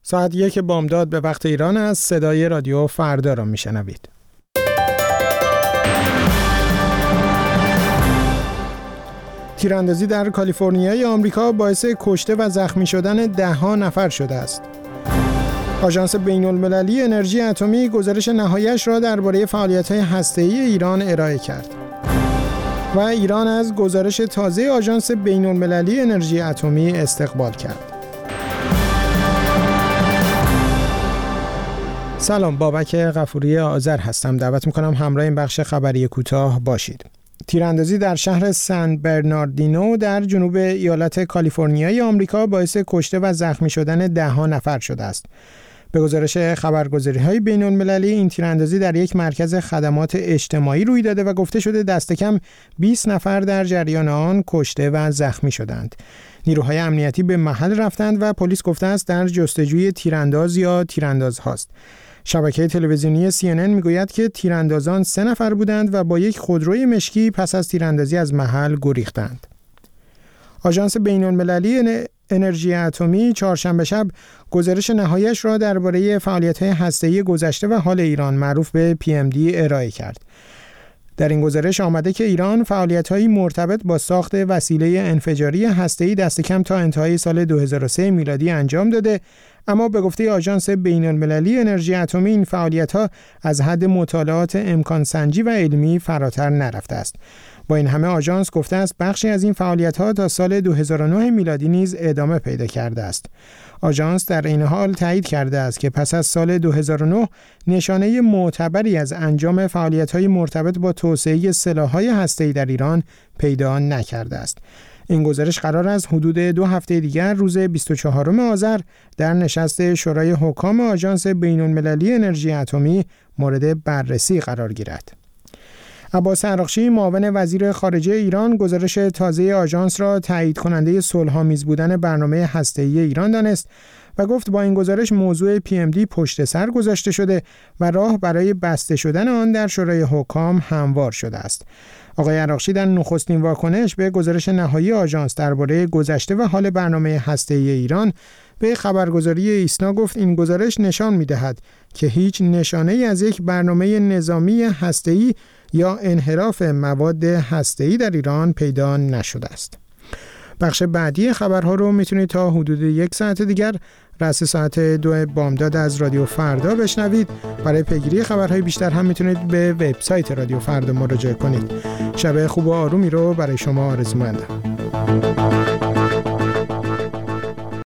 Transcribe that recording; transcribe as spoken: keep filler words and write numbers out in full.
ساعت یک بامداد به وقت ایران است. صدای رادیو فردا را میشنوید. تیراندازی در کالیفرنیای آمریکا باعث کشته و زخمی شدن ده ها نفر شده است. آژانس بین‌المللی انرژی اتمی گزارش نهایی‌اش را درباره فعالیت‌های هسته‌ای ایران ارائه کرد. و ایران از گزارش تازه آژانس بین‌المللی انرژی اتمی استقبال کرد. سلام، بابک غفوری آذر هستم. دعوت می‌کنم همراه این بخش خبری کوتاه باشید. تیراندازی در شهر سن برناردینو در جنوب ایالت کالیفرنیای آمریکا باعث کشته و زخمی شدن ده ها نفر شده است. به گزارش خبرگزاری‌های بین‌المللی این تیراندازی در یک مرکز خدمات اجتماعی روی داده و گفته شده دست کم بیست نفر در جریان آن کشته و زخمی شدند. نیروهای امنیتی به محل رفتند و پلیس گفته است در جستجوی تیرانداز یا تیراندازهاست. شبکه تلویزیونی سی ان ان میگوید که تیراندازان سه نفر بودند و با یک خودروی مشکی پس از تیراندازی از محل گریختند. آژانس بین‌المللی انرژی اتمی چهارشنبه شب گزارش نهایی‌اش را درباره فعالیت‌های هسته‌ای گذشته و حال ایران معروف به پی ام دی ارائه کرد. در این گزارش آمده که ایران فعالیت‌هایی مرتبط با ساخت وسیله انفجاری هسته‌ای دست کم تا انتهای سال دو هزار و سه میلادی انجام داده، اما به گفته آژانس بین‌المللی انرژی اتمی این فعالیت‌ها از حد مطالعات امکان سنجی و علمی فراتر نرفته است. با این همه آژانس گفته است بخشی از این فعالیت‌ها تا سال دو هزار و نه میلادی نیز ادامه پیدا کرده است. آژانس در این حال تایید کرده است که پس از سال دو هزار و نه نشانه معتبری از انجام فعالیت‌های مرتبط با توسعه سلاح‌های هسته‌ای در ایران پیدا نکرده است. این گزارش قرار است حدود دو هفته دیگر روز بیست و چهارم آذر در نشست شورای حکام آژانس بین‌المللی انرژی اتمی مورد بررسی قرار گیرد. عباس عراقچی معاون وزیر خارجه ایران گزارش تازه آژانس را تایید کننده صلح‌آمیز بودن برنامه هسته‌ای ایران دانست و گفت با این گزارش موضوع پی ام دی پشت سر گذاشته شده و راه برای بسته شدن آن در شورای حکام هموار شده است. آقای عراقچی در نخستین واکنش به گزارش نهایی آژانس درباره گذشته و حال برنامه هسته‌ای ایران به خبرگزاری ایسنا گفت این گزارش نشان می‌دهد که هیچ نشانه‌ای از یک برنامه نظامی هسته‌ای یا انحراف مواد هسته‌ای در ایران پیدا نشده است. بخش بعدی خبرها رو میتونید تا حدود یک ساعت دیگر رأس ساعت دو بامداد از رادیو فردا بشنوید. برای پیگیری خبرهای بیشتر هم میتونید به وبسایت رادیو فردا مراجعه کنید. شب خوب و آرومی رو برای شما آرزو مندم.